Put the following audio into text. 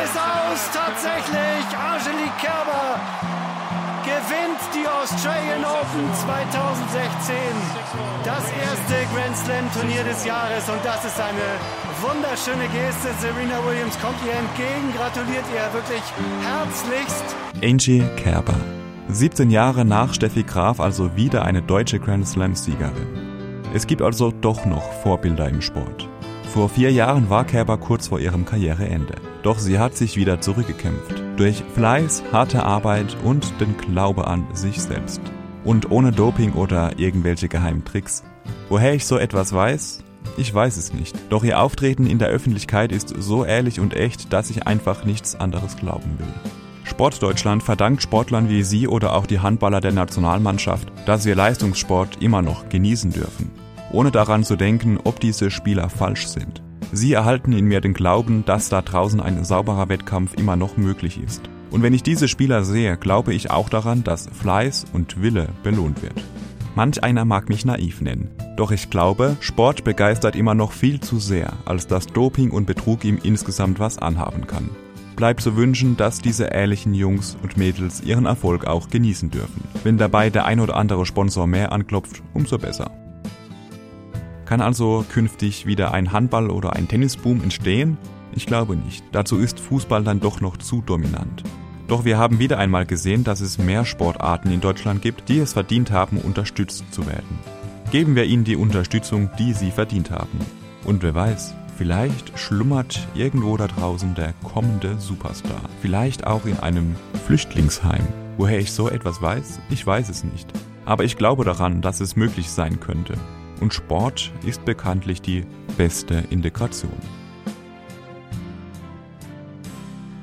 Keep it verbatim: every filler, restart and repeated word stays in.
es aus, tatsächlich. Angelique Kerber gewinnt die Australian Open zweitausendsechzehn. Das erste Grand Slam Turnier des Jahres und das ist eine wunderschöne Geste. Serena Williams kommt ihr entgegen, gratuliert ihr wirklich herzlichst. Angie Kerber. siebzehn Jahre nach Steffi Graf also wieder eine deutsche Grand Slam-Siegerin. Es gibt also doch noch Vorbilder im Sport. Vor vier Jahren war Kerber kurz vor ihrem Karriereende. Doch sie hat sich wieder zurückgekämpft. Durch Fleiß, harte Arbeit und den Glaube an sich selbst. Und ohne Doping oder irgendwelche geheimen Tricks. Woher ich so etwas weiß? Ich weiß es nicht. Doch ihr Auftreten in der Öffentlichkeit ist so ehrlich und echt, dass ich einfach nichts anderes glauben will. Sportdeutschland verdankt Sportlern wie sie oder auch die Handballer der Nationalmannschaft, dass wir Leistungssport immer noch genießen dürfen, ohne daran zu denken, ob diese Spieler falsch sind. Sie erhalten in mir den Glauben, dass da draußen ein sauberer Wettkampf immer noch möglich ist. Und wenn ich diese Spieler sehe, glaube ich auch daran, dass Fleiß und Wille belohnt wird. Manch einer mag mich naiv nennen, doch ich glaube, Sport begeistert immer noch viel zu sehr, als dass Doping und Betrug ihm insgesamt was anhaben kann. Bleibt zu wünschen, dass diese ehrlichen Jungs und Mädels ihren Erfolg auch genießen dürfen. Wenn dabei der ein oder andere Sponsor mehr anklopft, umso besser. Kann also künftig wieder ein Handball- oder ein Tennisboom entstehen? Ich glaube nicht. Dazu ist Fußball dann doch noch zu dominant. Doch wir haben wieder einmal gesehen, dass es mehr Sportarten in Deutschland gibt, die es verdient haben, unterstützt zu werden. Geben wir ihnen die Unterstützung, die sie verdient haben. Und wer weiß, vielleicht schlummert irgendwo da draußen der kommende Superstar. Vielleicht auch in einem Flüchtlingsheim. Woher ich so etwas weiß? Ich weiß es nicht. Aber ich glaube daran, dass es möglich sein könnte. Und Sport ist bekanntlich die beste Integration.